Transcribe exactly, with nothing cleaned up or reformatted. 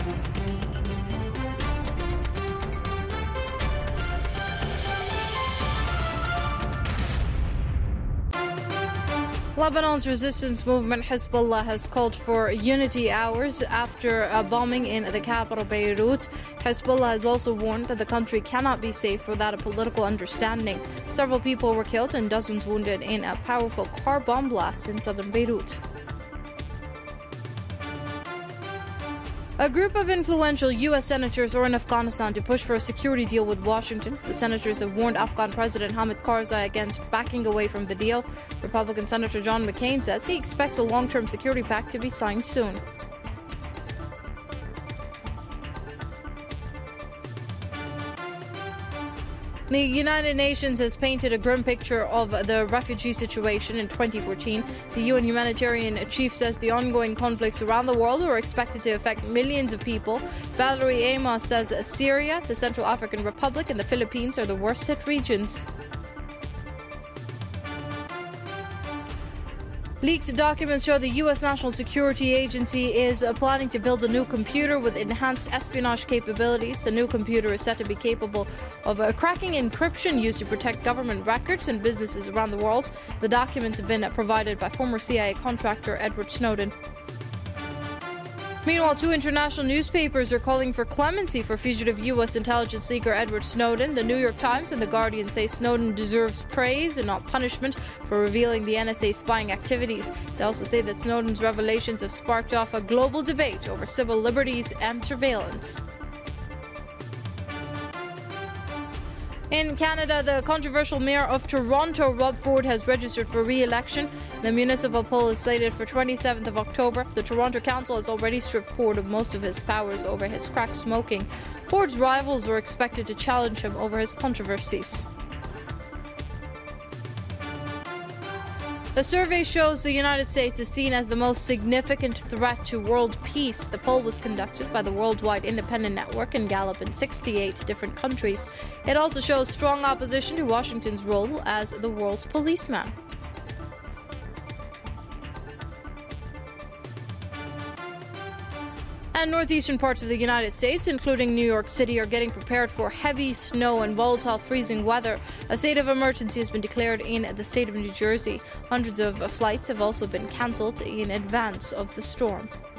Lebanon's resistance movement Hezbollah has called for unity hours after a bombing in the capital Beirut. Hezbollah has also warned that the country cannot be safe without a political understanding. Several people were killed and dozens wounded in a powerful car bomb blast in southern Beirut. A group of influential U S senators are in Afghanistan to push for a security deal with Washington. The senators have warned Afghan President Hamid Karzai against backing away from the deal. Republican Senator John McCain says he expects a long-term security pact to be signed soon. The United Nations has painted a grim picture of the refugee situation in twenty fourteen. The U N humanitarian chief says the ongoing conflicts around the world are expected to affect millions of people. Valerie Amos says Syria, the Central African Republic, and the Philippines are the worst hit regions. Leaked documents show the U S National Security Agency is uh, planning to build a new computer with enhanced espionage capabilities. The new computer is said to be capable of uh, cracking encryption used to protect government records and businesses around the world. The documents have been uh, provided by former C I A contractor Edward Snowden. Meanwhile, two international newspapers are calling for clemency for fugitive U S intelligence leaker Edward Snowden. The New York Times and The Guardian say Snowden deserves praise and not punishment for revealing the N S A spying activities. They also say that Snowden's revelations have sparked off a global debate over civil liberties and surveillance. In Canada, the controversial mayor of Toronto, Rob Ford, has registered for re-election. The municipal poll is slated for twenty-seventh of October. The Toronto Council has already stripped Ford of most of his powers over his crack smoking. Ford's rivals were expected to challenge him over his controversies. A survey shows the United States is seen as the most significant threat to world peace. The poll was conducted by the Worldwide Independent Network and Gallup in sixty-eight different countries. It also shows strong opposition to Washington's role as the world's policeman. And northeastern parts of the United States, including New York City, are getting prepared for heavy snow and volatile freezing weather. A state of emergency has been declared in the state of New Jersey. Hundreds of flights have also been cancelled in advance of the storm.